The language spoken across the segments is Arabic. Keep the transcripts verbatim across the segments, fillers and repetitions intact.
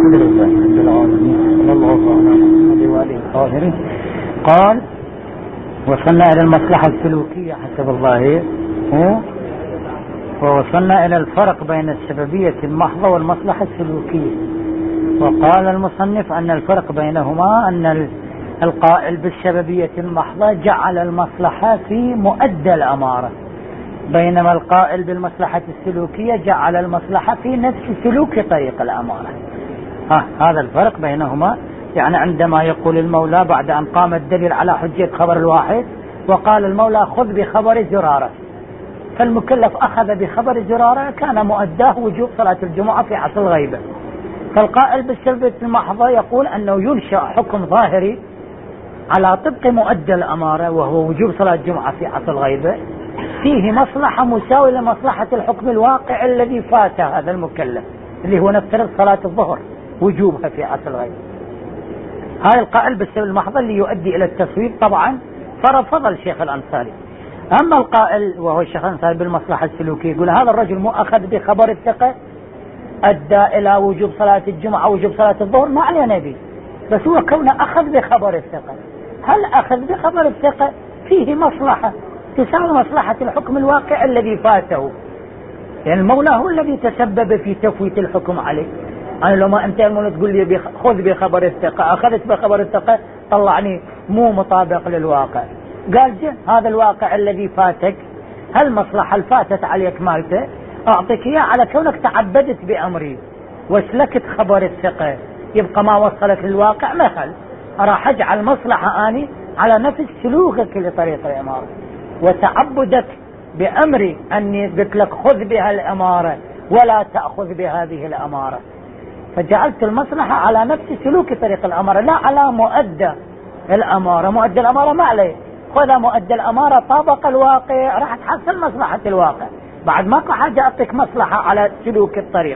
الحمد لله رب العالمين صلى الله على محمد وآله الطاهرين. قال وصلنا إلى المصلحة السلوكية حسب الظاهر، ووصلنا إلى الفرق بين السببية المحضة والمصلحة السلوكية. وقال المصنف أن الفرق بينهما أن القائل بالسببية المحضة جعل المصلحة في مؤدى الأمارة، بينما القائل بالمصلحة السلوكية جعل المصلحة في نفس سلوك طريق الأمارة. ها هذا الفرق بينهما. يعني عندما يقول المولى بعد أن قام الدليل على حجة خبر الواحد وقال المولى خذ بخبر زرارة، فالمكلف أخذ بخبر زرارة كان مؤداه وجوب صلاة الجمعة في عصر الغيبة. فالقائل بالسببية المحضة يقول أنه ينشأ حكم ظاهري على طبق مؤدى الأمارة وهو وجوب صلاة الجمعة في عصر الغيبة، فيه مصلحة مساوية لمصلحة الحكم الواقع الذي فات هذا المكلف، اللي هو نفترض صلاة الظهر وجوبها في عصر الغيبة. هاي القائل بالسبب المحض اللي يؤدي إلى التصويب طبعا فرفض الشيخ الأنصاري. أما القائل وهو الشيخ الأنصاري بالمصلحة السلوكية يقول هذا الرجل مؤخذ بخبر الثقة أدى إلى وجوب صلاة الجمعة وجوب صلاة الظهر، ما علينا به، بس هو كونه أخذ بخبر الثقة. هل أخذ بخبر الثقة فيه مصلحة تساوي مصلحة الحكم الواقع الذي فاته؟ يعني المولى هو الذي تسبب في تفويت الحكم عليه. أنا لو ما أنت المولى تقول لي خذ بخبر الثقة، أخذت بخبر الثقة طلعني مو مطابق للواقع. قال جه هذا الواقع الذي فاتك، هل مصلحة الفاتت عليك مالته أعطيك إياه على كونك تعبدت بأمري وسلكت خبر الثقة، يبقى ما وصلك للواقع مثل راح أجعل مصلحة آني على نفس سلوكك لطريق الإمارة وتعبدك بأمري أني قلت لك خذ بها الأمارة ولا تأخذ بهذه الأمارة، فجعلت المصلحة على نفس سلوك طريق الأمارة لا على مؤدى الأمارة. مؤدى الأمارة ما عليه، خذ مؤدى الأمارة طابق الواقع راح تحصل مصلحة الواقع، بعد ما حاجة أعطيك مصلحة على سلوك الطريق.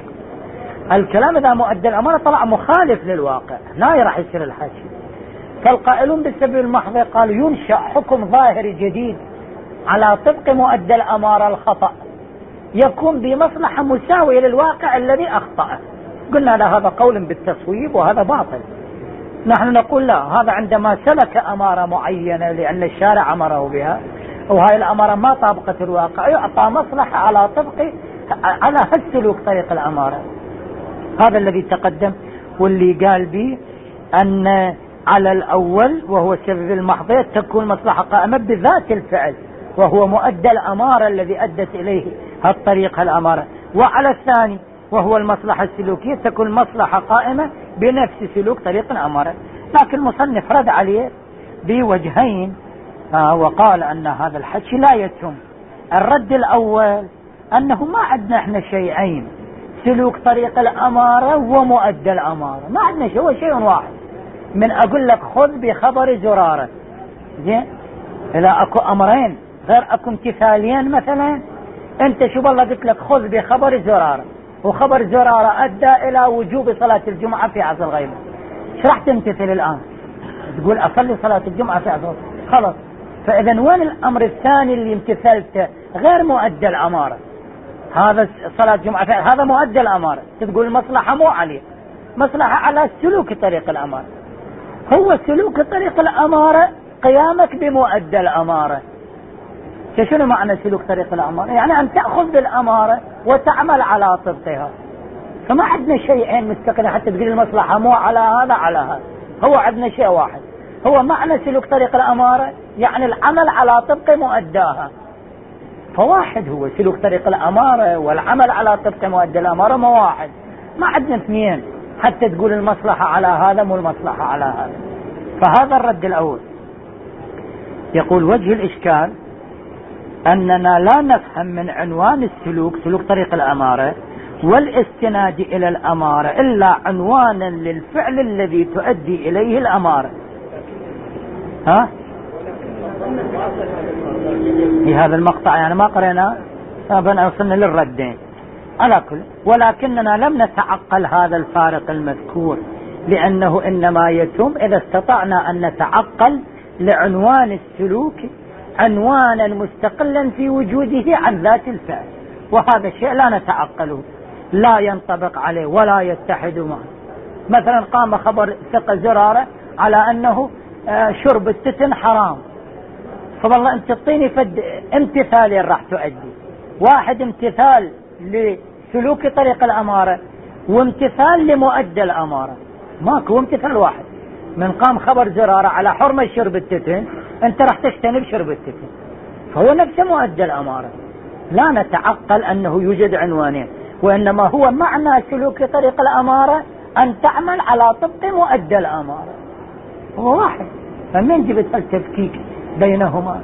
الكلام إذا مؤدى الأمارة طلع مخالف للواقع لا راح يصير الحكي. فالقائلون بالسبب المحض قالوا ينشأ حكم ظاهري جديد على طبق مؤدى الأمارة الخطأ يكون بمصلحة مساوية للواقع الذي أخطأه. قلنا لا هذا قول بالتصويب وهذا باطل. نحن نقول لا، هذا عندما سلك أمارة معينة لأن الشارع أمره بها وهاي الأمارة ما طابقت الواقع يعطى مصلحة على طبق على هالسلوك طريق الأمارة. هذا الذي تقدم واللي قال به أن على الأول وهو سبب المحض تكون مصلحة قائمة بذات الفعل وهو مؤدى الأمارة الذي أدت إليه هالطريق هالأمارة، وعلى الثاني وهو المصلحة السلوكية تكون مصلحة قائمة بنفس سلوك طريق الأمارة. لكن المصنف رد عليه بوجهين آه وقال أن هذا الحكي لا يتم. الرد الأول أنه ما عندنا احنا شيئين، سلوك طريق الأمارة ومؤدى الأمارة، ما عندنا شيء، هو شيء واحد. من أقول لك خذ بخبر زرارة زين، إذا أكو أمرين غير أكو امتثالين مثلا، أنت شو بالله قلت لك خذ بخبر زرارة وخبر زرارة أدى إلى وجوب صلاة الجمعة في عصر الغيبة، ايش راح تمتثل الآن؟ تقول أصلي صلاة الجمعة في عصر خلاص. فإذا وين الأمر الثاني اللي امتثلته غير مؤدى الأمارة؟ هذا صلاة الجمعة هذا مؤدى الأمارة، تقول المصلحة مو عليه، مصلحة على سلوك طريق الأمارة. هو سلوك طريق الأمارة قيامك بمؤدى الأمارة. شنو معنى سلوك طريق الأمارة؟ يعني أن تأخذ بالأمارة وتعمل على طبقها. فما عندنا شيئين مستقلين حتى تقول المصلحة مو على هذا على هذا، هو عندنا شيء واحد، هو معنى سلوك طريق الأمارة يعني العمل على طبق مؤداها. فواحد هو سلوك طريق الأمارة والعمل على طبق مؤدى الأمارة ما واحد، ما عندنا اثنين حتى تقول المصلحة على هذا مو المصلحة على هذا. فهذا الرد الأول. يقول وجه الإشكال أننا لا نفهم من عنوان السلوك سلوك طريق الأمارة والاستناد إلى الأمارة إلا عنوانا للفعل الذي تؤدي إليه الأمارة. ها في هذا المقطع يعني ما قرأنا فبنا وصلنا للردين على كل، ولكننا لم نتعقل هذا الفارق المذكور لأنه إنما يتم إذا استطعنا أن نتعقل لعنوان السلوك عنوانا مستقلا في وجوده عن ذات الفعل، وهذا الشيء لا نتعقله لا ينطبق عليه ولا يتحد معه. مثلا قام خبر ثقة زرارة على أنه شرب التتن حرام، فوالله أنت تعطيني فد امتثالين راح تؤدي، واحد امتثال لسلوك طريق الأمارة وامتثال لمؤدى الأمارة، ماكو امتثال واحد. من قام خبر زرارة على حرمة شرب التتن، أنت راح تجتنب شرب التتن، فهو نفسه مؤدى الأمارة. لا نتعقل أنه يوجد عنوانين، وإنما هو معنى سلوك طريق الأمارة أن تعمل على طبق مؤدى الأمارة، هو واحد. فمن جبت التفكيك بينهما؟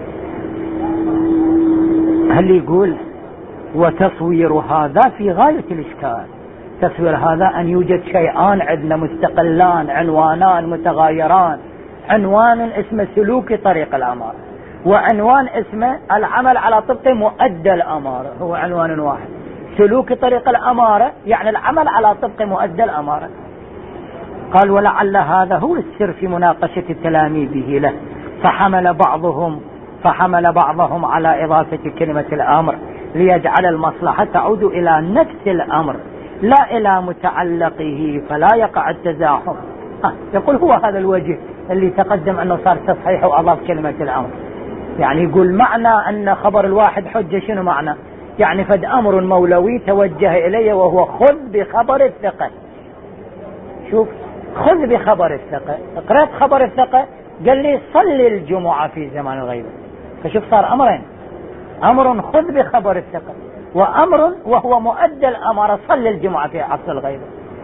هل يقول وتصوير هذا في غاية الإشكال؟ تصوير هذا أن يوجد شيئان عندنا مستقلان، عنوانان متغايران، عنوان اسمه سلوك طريق الأمارة، وعنوان اسمه العمل على طبق مؤدى الأمارة، هو عنوان واحد. سلوك طريق الأمارة يعني العمل على طبق مؤدى الأمارة. قال ولعل هذا هو السر في مناقشة تلاميذه له، فحمل بعضهم فحمل بعضهم على إضافة كلمة الأمر ليجعل المصلحة تعود إلى نفس الأمر لا إلى متعلقه فلا يقع التزاحم. آه يقول هو هذا الوجه اللي تقدم أنه صار تصحيح وأضاف كلمة الأمر. يعني يقول معنى أن خبر الواحد حجة، شنو معنى؟ يعني فد أمر مولوي توجه إليه وهو خذ بخبر الثقة. شوف، خذ بخبر الثقة، قرأت خبر الثقة قال لي صلي الجمعة في زمان الغيبة، فشوف صار أمرين، أمر خذ بخبر الثقة، وأمر وهو مؤدى الأمر صلي الجمعة في عصر الغيبة.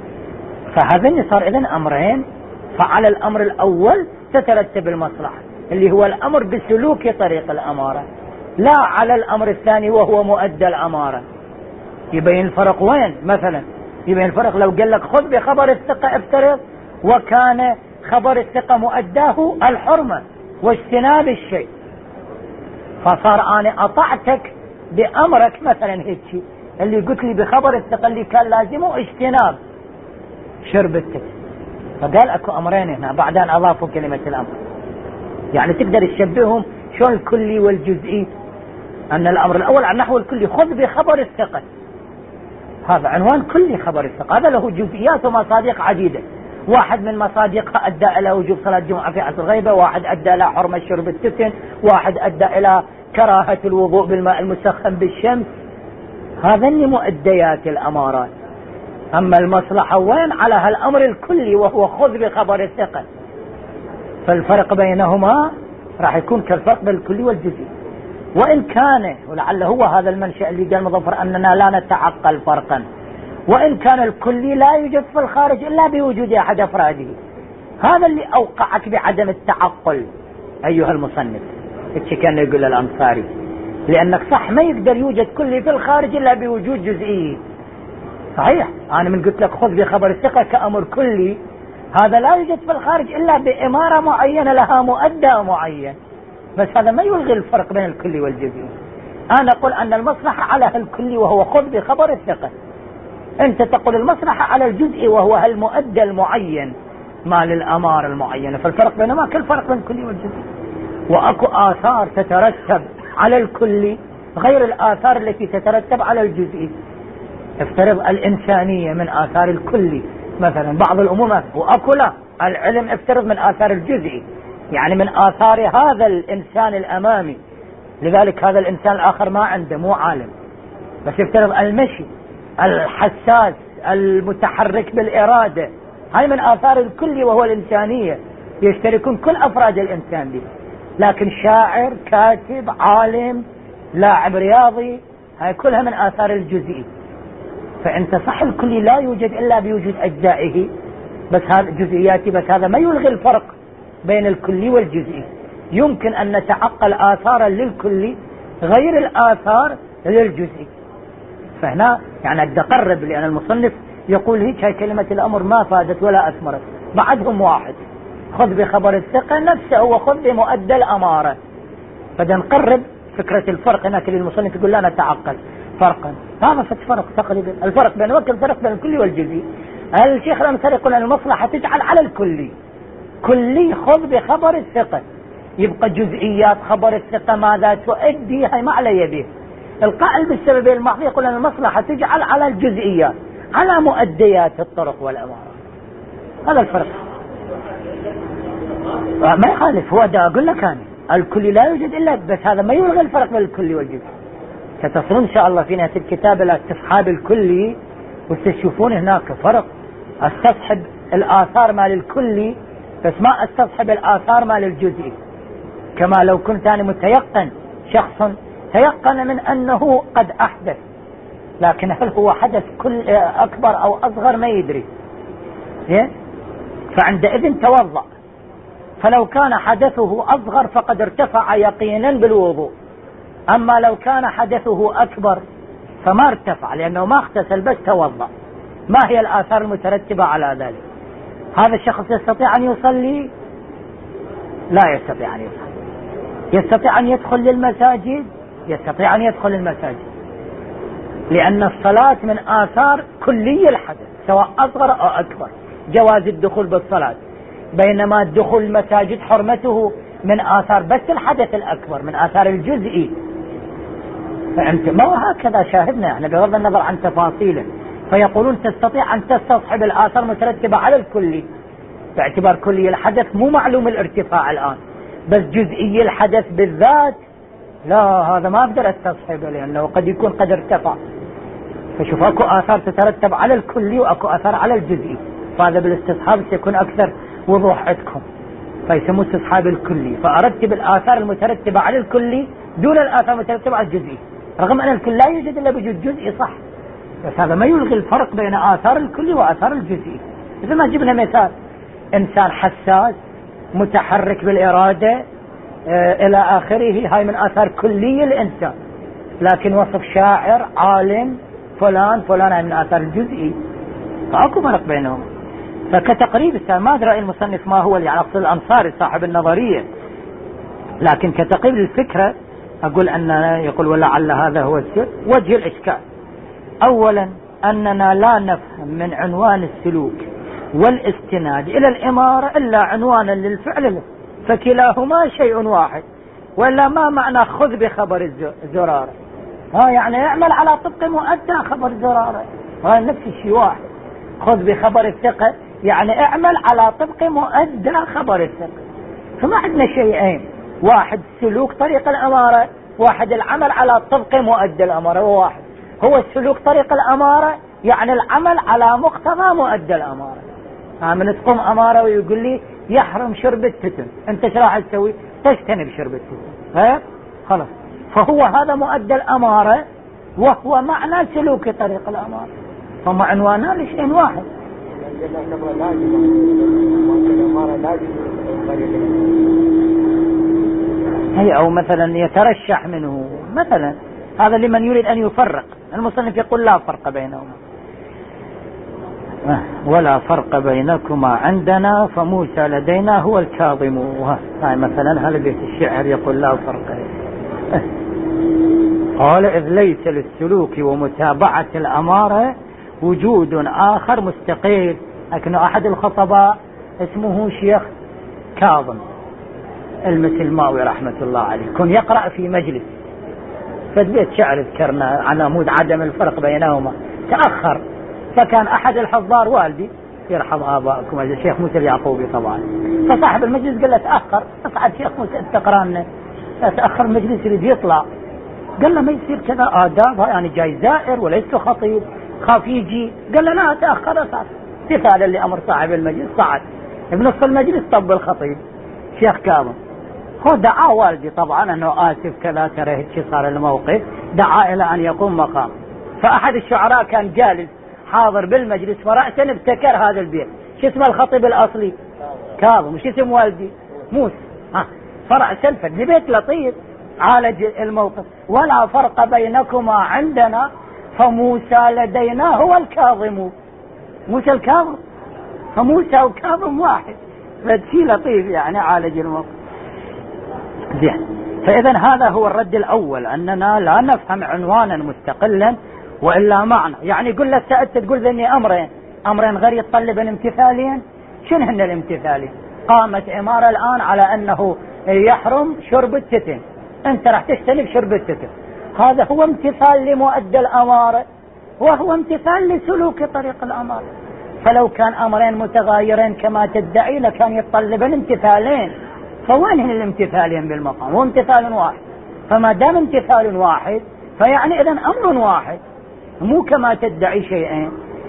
فهذين صار إذن أمرين، فعلى الأمر الأول تترتب المصلحة اللي هو الأمر بسلوك طريق الأمارة، لا على الأمر الثاني وهو مؤدى الأمارة. يبين الفرق وين؟ مثلا يبين الفرق لو قال لك خذ بخبر الثقة، افترض وكان خبر الثقة مؤداه الحرمة واجتناب الشيء، فصار أنا أطعتك بأمرك مثلا هيك اللي قلت لي بخبر الثقة اللي كان لازمه اجتناب شرب التتن، فقال اكو أمرين هنا بعدين أضافوا كلمة الأمر. يعني تقدر تشبههم شو الكلي والجزئي، أن الأمر الأول عن نحو الكلي خذ بخبر الثقة، هذا عنوان كلي خبر الثقة، هذا له جزئيات ومصادق عديدة، واحد من مصادقها أدى إلى وجوب صلاة الجمعة في عصر الغيبة، واحد أدى إلى حرمة شرب التتن، واحد أدى إلى كراهة الوضوء بالماء المسخن بالشمس. هذين مؤديات الأمارات. أما المصلحة وين؟ على هالأمر الكلي وهو خذ بخبر الثقة، فالفرق بينهما راح يكون كالفرق بين الكلي والجزئي. وإن كان، ولعل هو هذا المنشأ اللي قال مظفر أننا لا نتعقل فرقا، وإن كان الكلي لا يوجد في الخارج إلا بوجود أحد أفراده، هذا اللي أوقعك بعدم التعقل أيها المصنف. إيش كان يقول الأنصاري؟ لأنك صح ما يقدر يوجد كلي في الخارج إلا بوجود جزئي. صحيح، أنا من قلت لك خذ بخبر الثقة كأمر كلي، هذا لا يوجد في الخارج إلا بإمارة معينة لها مؤدى معين، بس هذا ما يلغي الفرق بين الكلي والجزئي. أنا أقول أن المصلحة على الكلي وهو خذ بخبر الثقة، أنت تقول المصلحة على الجزئي وهو هالمؤدى المعين مال الأمارة المعينة، فالفرق بينما كل فرق بين الكلي والجزئي. وأكو آثار تترتب على الكلي غير الآثار التي تترتب على الجزئي. افترض الإنسانية من آثار الكلي مثلا بعض الأمور، وأكو لا العلم افترض من آثار الجزئي، يعني من آثار هذا الإنسان الأمامي، لذلك هذا الإنسان الآخر ما عنده مو عالم، بس افترض المشي الحساس المتحرك بالإرادة، هاي من آثار الكلي وهو الإنسانية، يشتركون كل أفراد الإنسان به. لكن شاعر، كاتب، عالم، لاعب رياضي، هاي كلها من آثار الجزئي. فأنت صح الكلي لا يوجد إلا بوجود أجزائه، بس هذا جزئياتي، بس هذا ما يلغي الفرق بين الكلي والجزئي. يمكن أن نتعقل آثارا للكلي غير الآثار للجزئي. فهنا يعني التقرب، لأن المصنف يقول هيك هاي كلمة الأمر ما فادت ولا أثمرت، بعدهم واحد خذ بخبر الثقة نفسه هو خذ بمؤدى الأمارة. فده نقرب فكرة الفرق هناك اللي المصنف يقول لا نتعقل فرقا، هذا فرق تقريبا الفرق بين وكل فرق بين الكلي والجزئي. الشيخ الأمثال يقول أن المصلحة تجعل على الكلي كلي خذ بخبر الثقة، يبقى جزئيات خبر الثقة ماذا تؤدي هاي ما علي به. القائل بالسبب المحض يقول أن المصلحة تجعل على الجزئيات على مؤديات الطرق والأمارة. هذا الفرق. ما يخالف، هو دا أقول لك أنا الكلي لا يوجد إلا، بس هذا ما يلغي الفرق بين الكلي والجزئي. ستصلون إن شاء الله في نهاية الكتاب إلى استصحاب الكلي وستشوفون هناك فرق. استصحب الآثار مال الكلي بس ما استصحب الآثار مال الجزئي. كما لو كنت أنا متيقن، شخص تيقن من أنه قد أحدث، لكن هل هو حدث كل أكبر أو أصغر ما يدري، فعندئذ توضأ. فلو كان حدثه أصغر فقد ارتفع يقينا بالوضوء، أما لو كان حدثه أكبر فما ارتفع لأنه ما اغتسل بس توضأ. ما هي الآثار المترتبة على ذلك؟ هذا الشخص يستطيع أن يصلي؟ لا يستطيع أن يصلي. يستطيع أن يدخل للمساجد؟ يستطيع أن يدخل للمساجد، لأن الصلاة من آثار كلي الحدث سواء أصغر أو أكبر، جواز الدخول بالصلاة. بينما الدخول المساجد حرمته من آثار بس الحدث الأكبر، من آثار الجزئي. فأنت ما هكذا شاهدنا احنا بغض النظر عن تفاصيله. فيقولون تستطيع أن تستصحب الآثار المترتبة على الكلي، باعتبار كلي الحدث مو معلوم الارتفاع الآن، بس جزئي الحدث بالذات لا، هذا ما أقدر استصحبه لأنه قد يكون قد ارتفع. فشوف اكو آثار تترتب على الكلي واكو آثار على الجزئي، فهذا بالاستصحاب سيكون أكثر وضوح عندكم. فيسموه استصحاب الكلي، فأرتب الآثار المترتبة على الكلي دون الآثار المترتبة على الجزئي، رغم أن الكل لا يوجد إلا بوجود جزئي صح، بس هذا ما يلغي الفرق بين آثار الكلي وآثار الجزئي. مثل ما جبنا مثال إنسان حساس متحرك بالإرادة آه إلى آخره، هاي من آثار كلي الإنسان، لكن وصف شاعر عالم فلان فلان هاي من آثار الجزئي، فأكو فرق بينهم. فكتقريب ما أدري المصنف ما هو، يعني أقصد الأنصاري صاحب النظرية، لكن كتقريب الفكرة أقول أننا يقول ولعل هذا هو السر. وجه الإشكال أولا أننا لا نفهم من عنوان السلوك والاستناد إلى الإمارة إلا عنوانا للفعل، فكلاهما شيء واحد. ولا ما معنى خذ بخبر الزرارة؟ ها يعني اعمل على طبق مؤدى خبر الزرارة، ها نفس الشيء واحد. خذ بخبر الثقة يعني اعمل على طبق مؤدى خبر الثقة. فما عندنا شيئين، واحد سلوك طريق الأمارة، واحد العمل على طبق مؤدى الأمارة. هو واحد، هو السلوك طريق الأمارة يعني العمل على مقتضى مؤدى الأمارة. من تقوم أمارة ويقول لي يحرم شرب التتن، انت ايش راح تسوي؟ تجتنب شرب التتن، ها خلاص. فهو هذا مؤدى الأمارة وهو معنى سلوك طريق الأمارة، فما عنوانان لشيء واحد. هي أو مثلا يترشح منه مثلا، هذا لمن يريد أن يفرق. المصنف يقول لا فرق بينهما، ولا فرق بينكما عندنا فموسى لدينا هو الكاظم. هاي مثلا هذا بيت الشعر يقول لا فرق. قال إذ ليس للسلوك ومتابعة الأمارة وجود آخر مستقيل. لكن أحد الخطباء اسمه شيخ كاظم المسلماوي رحمة الله عليه، كن يقرأ في مجلس فبيت شعر ذكرنا عن عمود عدم الفرق بينهما، تأخر، فكان أحد الحضار والدي يرحم آبائكم الشيخ موسى اليعقوبي طبعا، فصاحب المجلس قال له تأخر، أصعد شيخ موسى استقراننا، تأخر المجلس يريد يطلع، قال له ما يصير كذا آداب، يعني جاي زائر وليس خطيب، خاف يجي. قال له لا تأخر أصعد، تفعل اللي أمر صاحب المجلس. صعد بنص المجلس طب الخطيب شيخ كاظم، هو دعا والدي طبعا أنه آسف كذا ترى هيك صار الموقف، دعا إلى أن يقوم مقام. فأحد الشعراء كان جالس حاضر بالمجلس فرأسا ابتكر هذا البيت، شو اسم الخطيب الأصلي؟ كاظم. وش اسم والدي؟ موسى. ها فرأسا فدي بيت لطيف عالج الموقف. ولا فرق بينكما عندنا فموسى لدينا هو الكاظم. موسى الكاظم، فموسى وكاظم واحد، فشي لطيف يعني عالج الموقف. زين. فإذا هذا هو الرد الأول، أننا لا نفهم عنوانا مستقلا وإلا معنى. يعني يقول لك سألت تقول ذني أمرين، أمرين غير يتطلبن امتثالين. شنو هن الامتثالين؟ قامت إمارة الآن على أنه يحرم شرب التتن، أنت راح تجتنب شرب التتن، هذا هو امتثال لمؤدى الأمارة وهو امتثال لسلوك طريق الأمارة. فلو كان أمرين متغايرين كما تدعي لكان يتطلبن امتثالين، فوين الامتثالين بالمقام؟ هو امتثال واحد، فما دام امتثال واحد فيعني إذن أمر واحد، مو كما تدعي شيئين.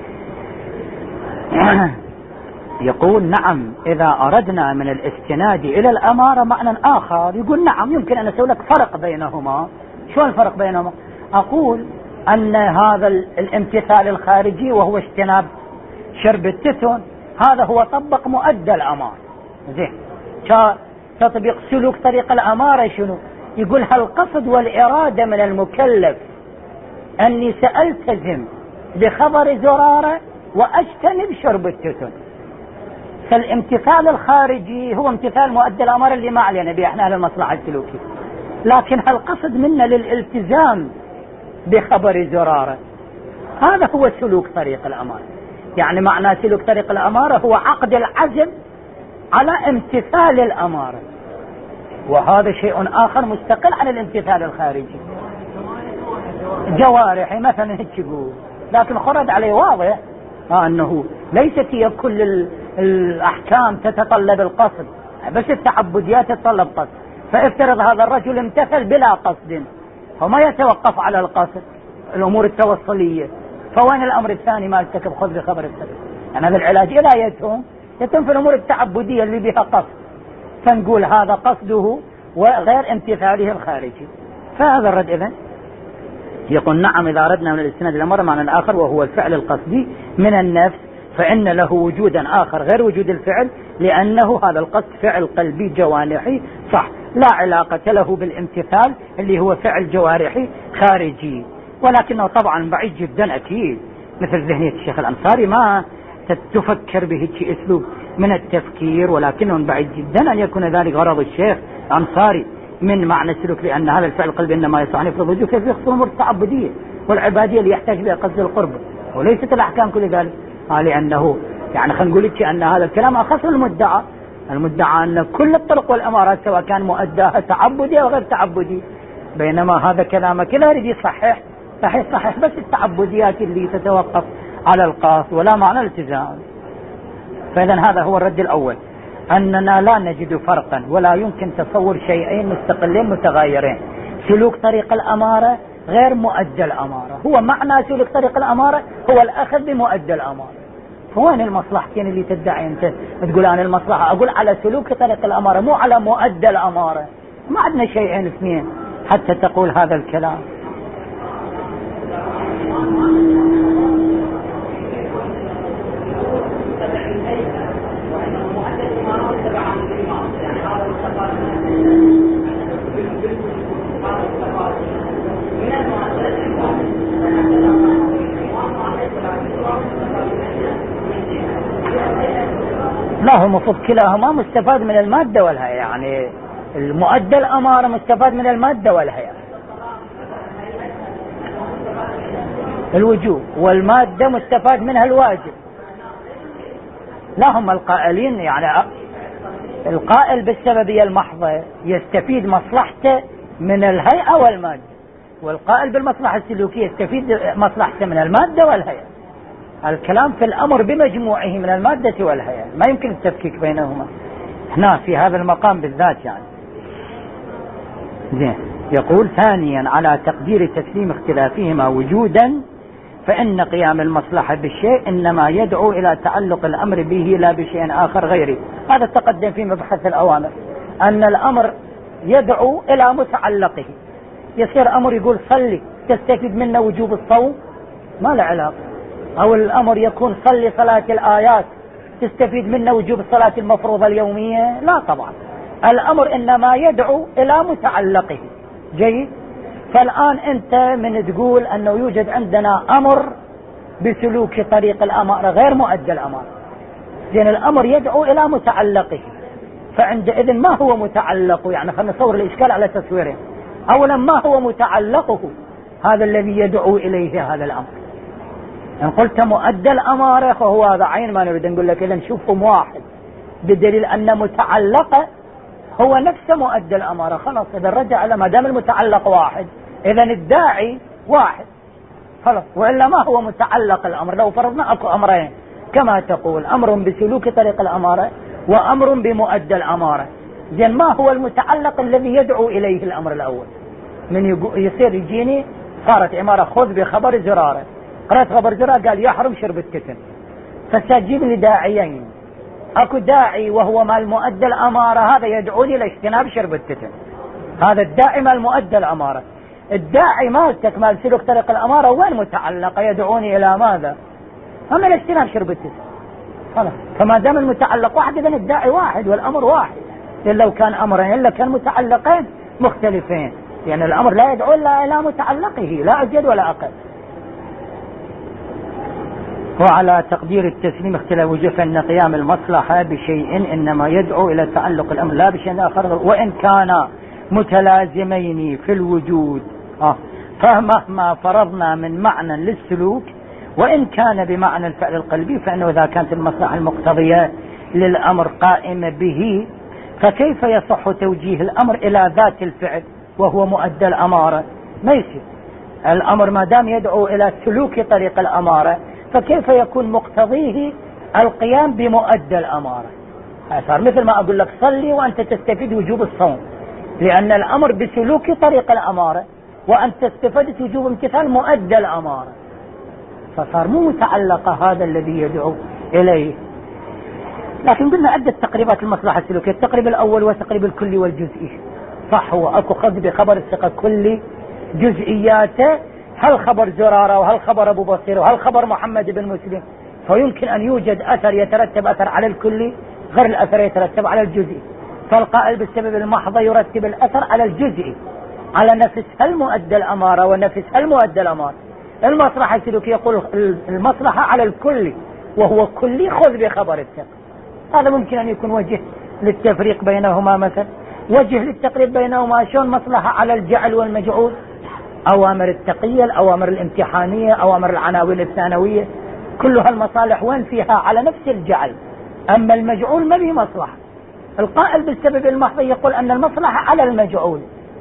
يقول نعم إذا أردنا من الاستناد إلى الأمارة معنى آخر، يقول نعم يمكن أن أسوي لك فرق بينهما. شو الفرق بينهما؟ أقول أن هذا الامتثال الخارجي وهو اجتناب شرب التثن، هذا هو طبق مؤدى الأمارة. زين، تطبيق سلوك طريق الأمارة شنو؟ يقول هالقصد والإرادة من المكلف أني سألتزم بخبر زرارة وأجتنب شرب التثن. فالامتثال الخارجي هو امتثال مؤدى الأمارة اللي ما علينا به احنا للمصلحة السلوكية، لكن هالقصد منا للالتزام بخبر زرارة، هذا هو سلوك طريق الأمارة. يعني معنى سلوك طريق الأمارة هو عقد العزم على امتثال الأمارة، وهذا شيء آخر مستقل عن الامتثال الخارجي. جوارحي مثلا هيك يقول، لكن خرج عليه واضح آه أنه ليست هي كل الأحكام تتطلب القصد، بس التعبديات تتطلب قصد. فافترض هذا الرجل امتثل بلا قصد، فما يتوقف على القصد، الأمور التوصلية، فوين الأمر الثاني ما ارتكب خذ بخبر السبب؟ يعني هذا العلاج إذا يتم يتم في الأمور التعبدية اللي بها قصد، فنقول هذا قصده وغير امتثاله الخارجي. فهذا الرد إذن يقول نعم إذا أردنا من الاستناد إلى مرة معنى آخر وهو الفعل القصدي من النفس، فإن له وجودا آخر غير وجود الفعل، لأنه هذا القصد فعل قلبي جوانحي صح، لا علاقة له بالامتثال اللي هو فعل جوارحي خارجي. ولكنه طبعا بعيد جدا أكيد، مثل ذهنية الشيخ الأنصاري ما تفكر به شيء أسلوب من التفكير، ولكنه بعيد جدا أن يكون ذلك غرض الشيخ الأنصاري من معنى السلوك، لأن هذا الفعل القلبي إنما يصعني في الوجود كيف يخص الأمور التعبدية والعبادية اللي يحتاج بها قصد القرب، وليست الأحكام كل ذلك. آه لأنه يعني خلينا نقول لك أن هذا الكلام أخص المدعى، المدعى أن كل الطرق والأمارات سواء كان مؤداها تعبدي أو غير تعبدي، بينما هذا كلامه كله يريد يصحح صحيح صحيح بس التعبديات اللي تتوقف على القصد ولا معنى الالتزام. فإذا هذا هو الرد الأول، أننا لا نجد فرقا ولا يمكن تصور شيئين مستقلين متغايرين. سلوك طريق الأمارة غير مؤدى الأمارة، هو معنى سلوك طريق الأمارة هو الأخذ بمؤدى الأمارة. فوين المصلحتين اللي تدعي أنت تقول أنا المصلحة أقول على سلوك طريق الأمارة مو على مؤدى الأمارة؟ ما عندنا شيئين اثنين حتى تقول هذا الكلام. لا هو المفروض كلاهما مستفاد من المادة والهيئة، يعني المؤدى الأمارة مستفاد من المادة والهيئة الوجوب، والمادة مستفاد منها الواجب. لا هم القائلين يعني القائل بالسببية المحضة يستفيد مصلحته من الهيئة والمادة، والقائل بالمصلحة السلوكية يستفيد مصلحته من المادة والهيئة. الكلام في الأمر بمجموعه من المادة والهيئة، ما يمكن التفكيك بينهما هنا في هذا المقام بالذات. يعني زين، يقول ثانيا على تقدير تسليم اختلافهما وجودا، فإن قيام المصلحة بالشيء إنما يدعو إلى تعلق الأمر به لا بشيء آخر غيره. هذا تقدم في مبحث الأوامر، أن الأمر يدعو إلى متعلقه. يصير أمر يقول صلي تستفيد منه وجوب الصوم، ما له علاقة. أو الأمر يكون صلي صلاة الآيات تستفيد منه وجوب الصلاة المفروضة اليومية، لا طبعا. الأمر إنما يدعو إلى متعلقه. جيد. فالآن أنت من تقول أنه يوجد عندنا أمر بسلوك طريق الأمارة غير مؤدى الأمارة، لأن الأمر يدعو إلى متعلقه، فعندئذ ما هو متعلقه؟ يعني خلينا نصور الإشكال على تصويره. أولا ما هو متعلقه هذا الذي يدعو إليه هذا الأمر؟ إن قلت مؤدى الأمارة فهو هذا عين ما نريد نقول لك إذا نشوفهم واحد، بدليل أن متعلقه هو نفس مؤدى الأمارة. خلاص إذا رجع على ما دام المتعلق واحد إذا الداعي واحد خلاص، وإلا ما هو متعلق الأمر. لو فرضنا أكو أمرين، كما تقول أمر بسلوك طريق الأمارة وأمر بمؤدى الأمارة. زين ما هو المتعلق الذي يدعو إليه الأمر الأول؟ من يصير يجيني صارت عمارة خذ بخبر زرارة، قرأت خبر زرارة قال يحرم شرب التتن، فستجيب لي داعيين. اكو داعي وهو مال مؤدى الأمارة، هذا يدعوني لاجتناب شرب التتن، هذا الداعي مال مؤدى الأمارة. الداعي مالتك مال سلوك طريق الأمارة وين متعلقة؟ يدعوني إلى ماذا؟ أما لاجتناب شرب التتن. خلاص، فما دام المتعلق واحد إذن الداعي واحد والأمر واحد. إلا لو كان أمرين إلا كان متعلقين مختلفين، يعني الأمر لا يدعو إلا إلى متعلقه، لا أزيد ولا أقل. وعلى تقدير التسليم اختلاف وجه أن قيام المصلحة بشيء إنما يدعو إلى تعلق الأمر لا بشيء آخر، وإن كان متلازمين في الوجود آه. فمهما فرضنا من معنى للسلوك وإن كان بمعنى الفعل القلبي، فإنه إذا كانت المصلحة المقتضية للأمر قائمة به، فكيف يصح توجيه الأمر إلى ذات الفعل وهو مؤدى الأمارة؟ ما يصير. الأمر ما دام يدعو إلى سلوك طريق الأمارة، فكيف يكون مقتضيه القيام بمؤدى الأمارة؟ صار مثل ما أقول لك صلي وأنت تستفيد وجوب الصوم، لأن الأمر بسلوك طريق الأمارة وأنت استفدت وجوب امتثال مؤدى الأمارة، فصار مو متعلقة هذا الذي يدعو إليه. لكن قلنا عدة تقريبات المصلحة السلوكية، التقريب الأول وتقريب الكلي والجزئي. صح، هو أكو خذ بخبر الثقة كلي جزئياته، هل خبر زرارة وهل خبر أبو بصير وهل خبر محمد بن مسلم، فيمكن أن يوجد أثر يترتب أثر على الكلي غير الأثر يترتب على الجزئي، فالقائل بالسبب المحض يرتب الأثر على الجزئي على نفس المؤدى الأمارة ونفس المؤدى الأمارة. المصلحة السلوكية يقول المصلحة على الكلي وهو كلي خذ بخبر الثقة. هذا ممكن أن يكون وجه للتفريق بينهما، مثلا وجه للتقريب بينهما شون مصلحة على الجعل والمجعول، أوامر التقية، الأوامر الامتحانية، أوامر العناوين الثانوية، كلها المصالح وين فيها على نفس الجعل. أما المجعول ما به مصلحة. القائل بالسبب المحض يقول أن المصلحة على المجعول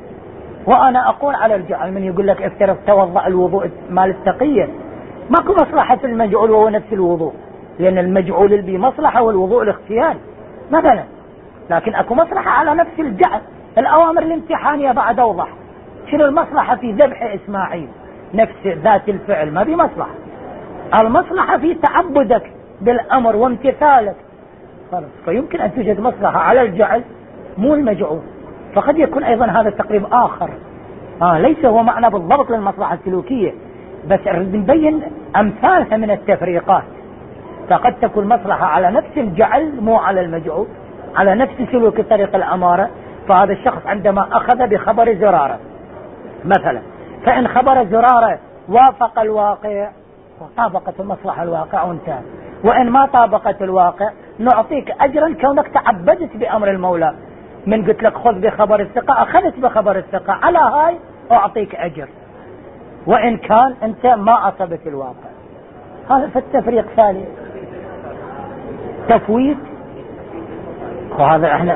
وأنا أقول على الجعل. من يقول لك افترض توضأ الوضوء مال التقية، ماكو مصلحة في المجعول وهو نفس الوضوء، لأن المجعول اللي مصلحة والوضوء الاختيار مثلا، لكن أكو مصلحة على نفس الجعل. الأوامر الامتحانية بعد أوضح، شنو المصلحة في ذبح إسماعيل؟ نفس ذات الفعل ما بمصلحة. المصلحة في تعبدك بالأمر وامتثالك، خلاص. فيمكن أن توجد مصلحة على الجعل مو المجعول، فقد يكون أيضا هذا التقريب آخر آه ليس هو معنى بالضبط للمصلحة السلوكية، بس نبين أمثالها من التفريقات. فقد تكون مصلحة على نفس الجعل مو على المجعول، على نفس سلوك طريق الأمارة. فهذا الشخص عندما أخذ بخبر زرارة مثلا، فإن خبر زرارة وافق الواقع وطابقت المصلحة الواقع وانتهى، وإن ما طابقت الواقع نعطيك أجرا كونك تعبدت بأمر المولى. من قلت لك خذ بخبر الثقة، أخذت بخبر الثقة، على هاي أعطيك أجر، وإن كان أنت ما أصبت الواقع. هذا في التفريق ثاني تفويت. وهذا احنا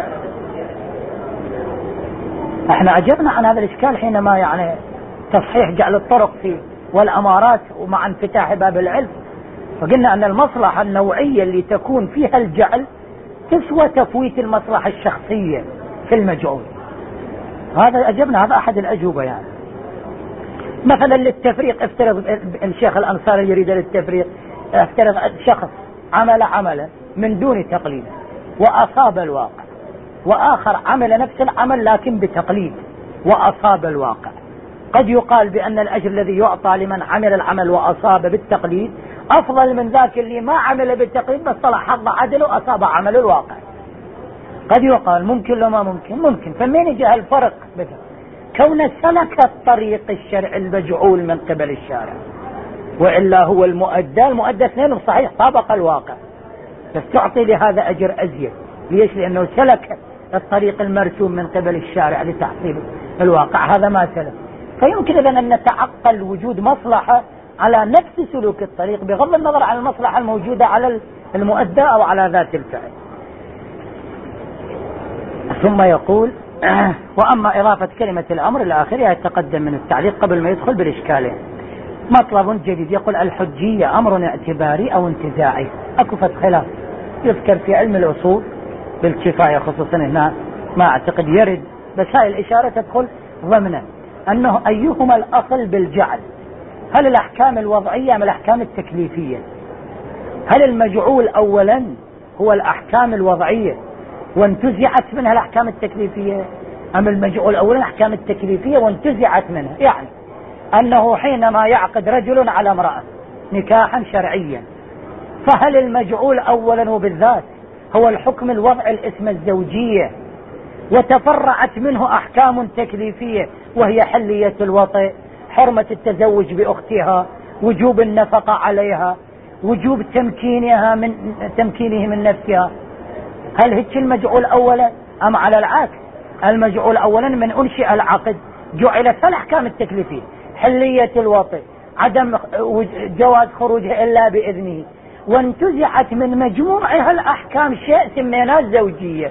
احنا أجبنا عن هذا الإشكال حينما يعني تصحيح جعل الطرق في والأمارات ومع انفتاح باب العلم، فقلنا أن المصلحة النوعية اللي تكون فيها الجعل تسوى تفويت المصلحة الشخصية في المجعول. هذا أجبنا، هذا أحد الأجوبة. يعني مثلا للتفريق، افترض الشيخ الأنصاري يريد للتفريق، افترض شخص عمل عملا من دون تقليد وأصاب الواقع، وآخر عمل نفس العمل لكن بتقليد وأصاب الواقع. قد يقال بأن الأجر الذي يعطى لمن عمل العمل وأصاب بالتقليد أفضل من ذاك اللي ما عمل بالتقليد بس طلع حظ عدل وأصاب عمل الواقع. قد يقال ممكن لو ما ممكن ممكن. فمين يجي هالفرق؟ بذلك كون سلك الطريق الشرع المجعول من قبل الشارع، وإلا هو المؤدى المؤدى اثنين صحيح طابق الواقع، بس تعطي لهذا أجر أزيد. ليش؟ لأنه سلك الطريق المرسوم من قبل الشارع لتحصيل الواقع، هذا ما سلك. فيمكن إذن أن نتعقل وجود مصلحة على نفس سلوك الطريق بغض النظر عن المصلحة الموجودة على المؤدى أو على ذات الفعل. ثم يقول وأما إضافة كلمة الأمر إلى آخرها يتقدم من التعليق قبل ما يدخل بالإشكالين. مطلب جديد، يقول الحجية أمر اعتباري أو انتزاعي. أكو فت خلاف يذكر في علم الأصول بالكفاية، خصوصا هنا ما أعتقد يرد، بس هاي الإشارة تدخل ضمنا أنه أيهما الأصل بالجعل، هل الأحكام الوضعية أم الأحكام التكليفية؟ هل المجعول أولا هو الأحكام الوضعية وانتزعت منها الأحكام التكليفية، أم المجعول أولا الأحكام التكليفية وانتزعت منها؟ يعني أنه حينما يعقد رجل على امرأة نكاحا شرعيا، فهل المجعول أولا وبالذات هو الحكم الوضعي الاسم الزوجية، وتفرعت منه أحكام تكليفية وهي حلية الوطئ، حرمة التزوج بأختها، وجوب النفقة عليها، وجوب تمكينها من تمكينه من نفسها؟ هل هيك المجعول أولا، أم على العكس المجعول أولا من أنشئ العقد جعلت الأحكام التكليفية، حلية الوطئ، عدم جواز خروجها إلا بإذنه، وانتزعت من مجموعها الأحكام شيء سميناه الزوجية؟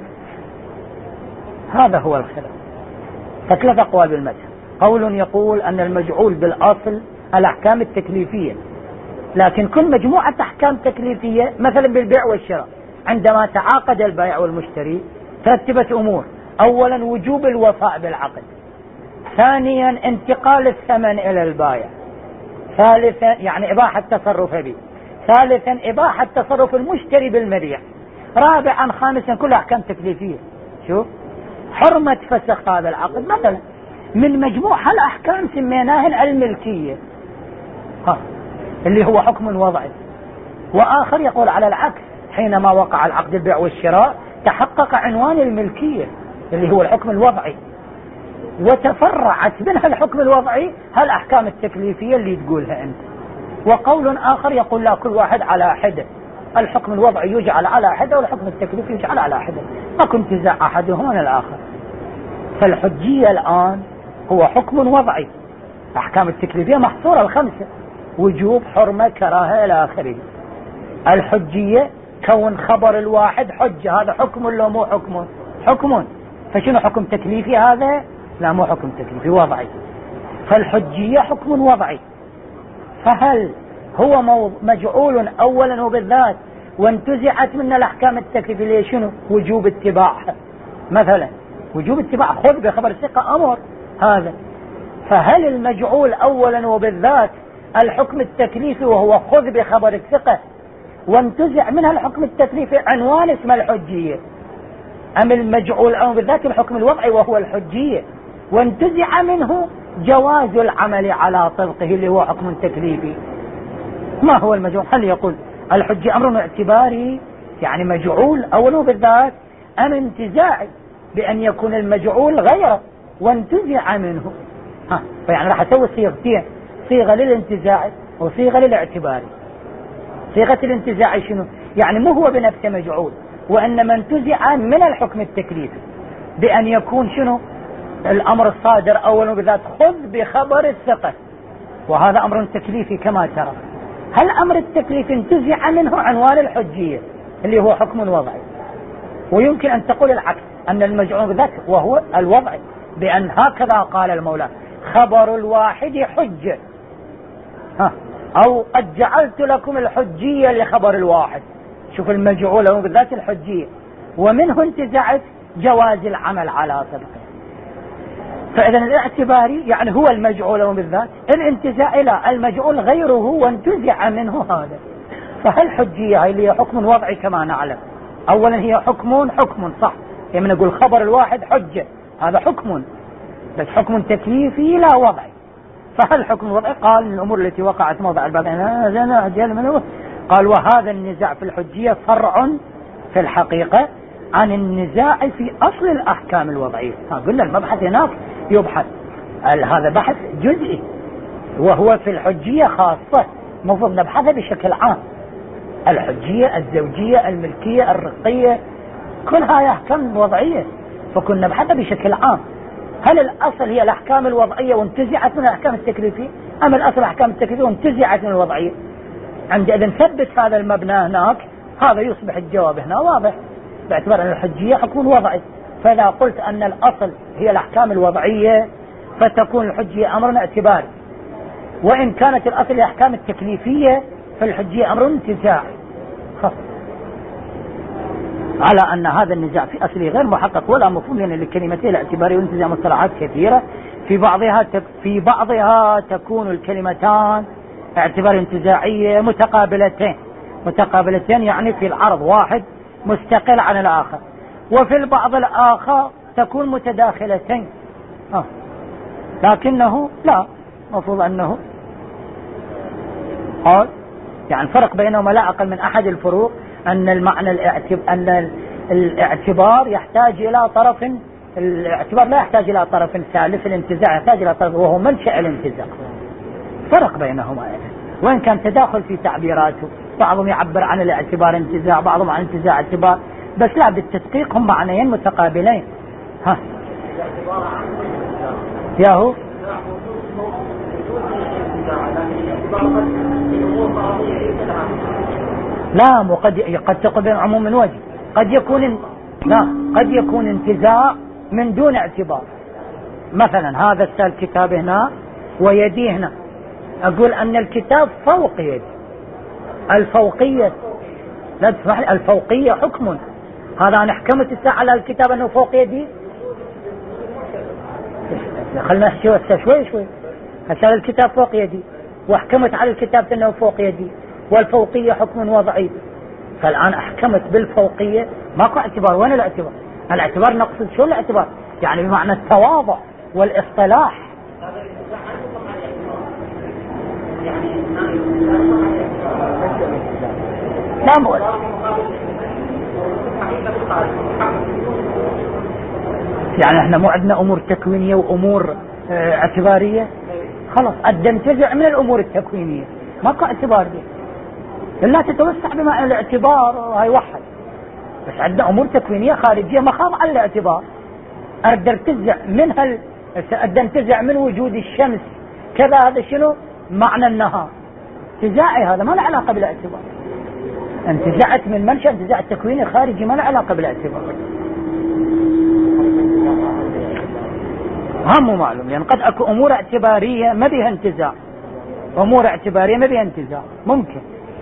هذا هو الخلاف. فثلاث أقوال بالمذهب. قول يقول أن المجعول بالأصل الأحكام التكليفية، لكن كل مجموعة أحكام تكليفية، مثلا بالبيع والشراء، عندما تعاقد البائع والمشتري ترتبت أمور: أولا وجوب الوفاء بالعقد، ثانيا انتقال الثمن إلى البائع، ثالثا يعني إباحة التصرف به، ثالثا إباحة تصرف المشتري بالمبيع، رابعا خامسا كل أحكام تكليفية. شوف حرمة فسخ هذا العقد مثلا من مجموع الأحكام سميناها الملكية، ها اللي هو حكم وضعي. وآخر يقول على العكس، حينما وقع العقد البيع والشراء تحقق عنوان الملكية اللي هو الحكم الوضعي، وتفرعت منها الحكم الوضعي هالأحكام التكليفية اللي تقولها أنت. وقول آخر يقول لا، كل واحد على حدة، الحكم الوضعي يجعل على حدة والحكم التكليفي يجعل على حدة، ما انتزاع أحدهما من الآخر. فالحجية الآن هو حكم وضعي، الأحكام التكليفية محصورة الخمسة: وجوب، حرمة، كراهة إلى آخره. الحجية كون خبر الواحد حجة، هذا حكم ولا مو حكم؟ حكم. فشنو حكم تكليفي هذا؟ لا مو حكم تكليفي، وضعي. فالحجية حكم وضعي، فهل هو مجعول أولا وبالذات وانتزعت من الأحكام التكليفية؟ شنو؟ وجوب اتباعها مثلا، وجوب اتباع خذ بخبر الثقة أمر هذا. فهل المجعول أولا وبالذات الحكم التكليفي وهو خذ بخبر الثقة وانتزع منها الحكم التكليفي عنوان اسم الحجية، أم المجعول أولا بالذات الحكم الوضعي وهو الحجية وانتزع منه جواز العمل على طبقه اللي هو حكم تكليفي؟ ما هو المجعول؟ هل يقول الحجة أمر اعتباري يعني مجعول أولا بالذات، أم انتزاعي بأن يكون المجعول غيره وانتزع منه؟ ها فيعني راح أسوي صيغتين، صيغة للانتزاع وصيغة للاعتباري. صيغة الانتزاع شنو؟ يعني مو هو بنفسه مجعول، وإنما انتزع من الحكم التكليفي بأن يكون شنو؟ الأمر الصادر أولا بالذات خذ بخبر الثقة، وهذا أمر تكليفي كما ترى. هل أمر التكليف انتزع منه عنوان الحجية اللي هو حكم وضعي؟ ويمكن أن تقول العكس، أن المجعول بالذات وهو الوضعي، بأن هكذا قال المولى: خبر الواحد حجة، ها أو قد جعلت لكم الحجية لخبر الواحد. شوف المجعول هو بالذات الحجية، ومنه انتزعت جواز العمل على طبقه. فإذا الاعتباري يعني هو المجعول بالذات، الانتزاع لا، المجعول غيره وانتزع منه هذا. فهل حجية هي اللي هي حكم وضعي كما نعلم؟ أولا هي حكم حكم صح، يعني نقول خبر الواحد حجة، هذا حكم، بس حكم تكليفي لا وضعي. فهل حكم وضعي؟ قال من الأمور التي وقعت موضع الباب قال وهذا النزاع في الحجية فرع في الحقيقة عن النزاع في أصل الأحكام الوضعية. قلنا المبحث هناك يبحث، هذا بحث جزئي وهو في الحجية خاصة، المفروض نبحثه بشكل عام. الحجية، الزوجية، الملكية، الرقية، كل هاي أحكام وضعية، فكنا نبحثه بشكل عام. هل الأصل هي الأحكام الوضعية وانتزعت من الأحكام التكليفية، أم الأصل الأحكام التكليفية وانتزعت من الوضعية؟ عندئذ نثبت هذا المبنى هناك، هذا يصبح الجواب هنا واضح، باعتبار أن الحجية حكم وضعي. فإذا قلت أن الأصل هي الأحكام الوضعية فتكون الحجية أمر اعتباري، وإن كانت الأصل الأحكام التكليفية فالحجية أمر انتزاعي خاص، على أن هذا النزاع في أصله غير محقق ولا مفهوم لأن الكلمتين الاعتبارية والانتزاع مصطلحات كثيرة، في بعضها تك في بعضها تكون الكلمتان اعتبار انتزاعية متقابلتين متقابلتين يعني في العرض واحد مستقل عن الآخر، وفي البعض الآخر تكون متداخلتين آه. لكنه لا، مفروض أنه قال يعني الفرق بينهما لا أقل من أحد الفروق أن المعنى الاعتب... أن الاعتبار يحتاج إلى طرف، الاعتبار لا يحتاج إلى طرف ثالث، الانتزاع يحتاج إلى طرف وهو منشأ الانتزاع. فرق بينهما يعني. وإن كان تداخل في تعبيراته، بعضهم يعبر عن الاعتبار انتزاع، بعضهم عن انتزاع اعتبار، بس لا بالتدقيق هم معنيين متقابلين. ها ياهو لا، وقد قد تقبل عموم من وجه، قد يكون لا قد يكون انتزاع من دون اعتبار. مثلا هذا الكتاب هنا ويدي هنا، أقول أن الكتاب فوق يدي، الفوقية لا تسمح لي، الفوقية حكم، هذا أنا حكمت الساعة على الكتاب أنه فوق يدي، خلنا نحكي شوي شوي. هسه الكتاب فوق يدي وحكمت على الكتاب أنه فوق يدي، والفوقية حكم وضعي، فالآن أحكمت بالفوقية، ماكو اعتبار. وين الاعتبار؟ الاعتبار نقصد شو الاعتبار؟ يعني بمعنى التواضع والاصطلاح. لا مو يعني احنا مو عندنا امور تكوينية وامور اه اعتبارية، خلاص قد انتزع من الامور التكوينية ماكو اعتبار دي، لا تتوسع بمعنى الاعتبار هاي وحد، بس عندنا امور تكوينية خارجية مخاض على الاعتبار، ارد انتزع منها ال... ارد انتزع من وجود الشمس كذا، هذا شنو معنى النهار؟ انتزاعي هذا ما له علاقة بالاعتبار، انتزعت من منشأ انتزاع التكويني خارجي ما له علاقة بالاعتبار. هم معلوم يعني قد اكو امور اعتبارية ما بها انتزاع، امور اعتبارية ما بها انتزاع ممكن.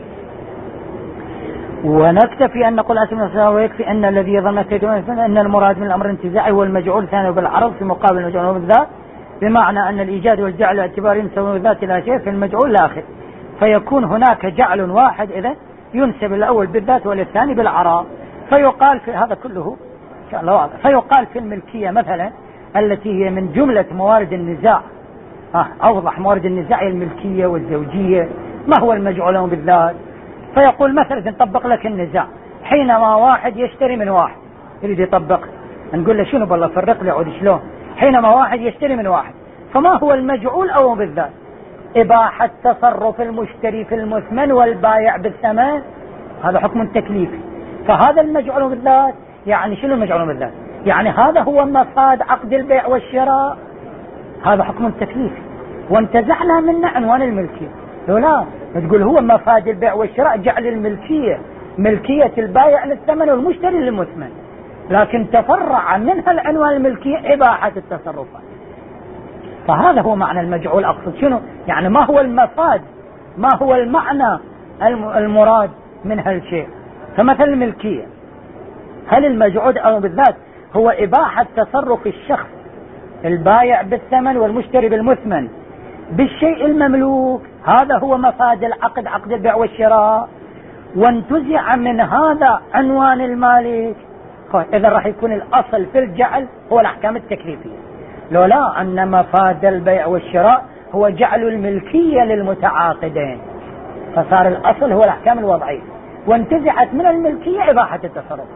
ونكتفي ان نقول اسم الله ويكفي ان الذي ظن ان المراد من الامر الانتزاعي هو المجعول ثاني بالعرض في مقابل المجعول بالذات، بمعنى ان الايجاد والجعل الاعتباري ينسبون الذات الى شيء في المجعول الاخر، فيكون هناك جعل واحد اذا ينسب الاول بالذات والثاني بالعرض. فيقال في هذا كله ان شاء الله واضح، فيقال في الملكية مثلا التي هي من جملة موارد النزاع، آه اوضح موارد النزاع الملكية والزوجية، ما هو المجعول بالذات؟ فيقول مثلا نطبق لك النزاع، حينما واحد يشتري من واحد يريد يطبق، نقول له شنو بالله فرق لي عود شلون؟ حينما واحد يشتري من واحد، فما هو المجعول او بالذات؟ اباحة تصرف المشتري في المثمن والبايع بالثمن، هذا حكم تكليفي. فهذا المجعول بالذات يعني شنو المجعول بالذات؟ يعني هذا هو مفاد عقد البيع والشراء، هذا حكم تكليفي، وانتزعنا منه عنوان الملكية. لو لا تقول هو مفاد البيع والشراء جعل الملكية ملكية البايع للثمن والمشتري للمثمن، لكن تفرع منها العنوان الملكية إباحة التصرفات. فهذا هو معنى المجعول. أقصد شنو يعني ما هو المفاد، ما هو المعنى المراد من هالشيء. فمثل الملكية، هل المجعول أو بالذات هو إباحة تصرف الشخص البايع بالثمن والمشتري بالمثمن بالشيء المملوك، هذا هو مفاد العقد، عقد البيع والشراء، وانتزع من هذا عنوان المالك. إذا راح يكون الأصل في الجعل هو الأحكام التكليفية، لولا أن مفاد البيع والشراء هو جعل الملكية للمتعاقدين، فصار الأصل هو الأحكام الوضعية، وانتزعت من الملكية إباحة التصرف.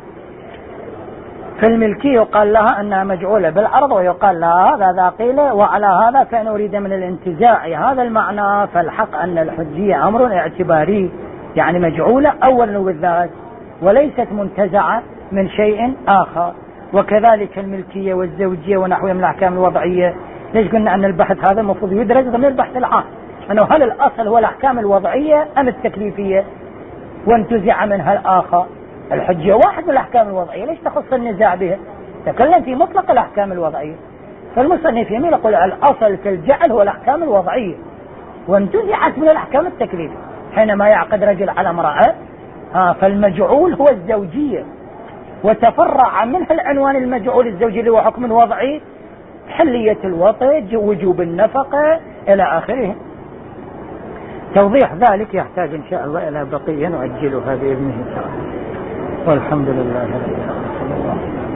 في الملكية يقال لها أنها مجعولة بالعرض، ويقال لها هذا ذا قيل، وعلى هذا فإن أريد من الانتزاع هذا المعنى فالحق أن الحجية أمر اعتباري، يعني مجعولة أولا بالذات وليست منتزعة من شيء آخر. وكذلك الملكية والزوجية ونحوها من الأحكام الوضعية. ليش قلنا أن البحث هذا المفروض يدرج ضمن البحث العام، أنه هل الأصل هو الأحكام الوضعية أم التكليفية، وانتزع منها الآخر. الحجة واحد من الأحكام الوضعية، ليش تخص النزاع بها؟ تكلم في مطلق الأحكام الوضعية. فالمصنف يميل يقول الأصل في الجعل هو الأحكام الوضعية، وانتزعت من الأحكام التكليفية. حينما يعقد رجل على امرأة آه فالمجعول هو الزوجية، وتفرع منها العنوان المجعول الزوجي اللي هو حكم الوضعي، حلية الوطج، وجوب النفقة إلى آخره. توضيح ذلك يحتاج إن شاء الله إلى بقية نؤجلها بإذنه تعالى. والحمد لله رب العالمين.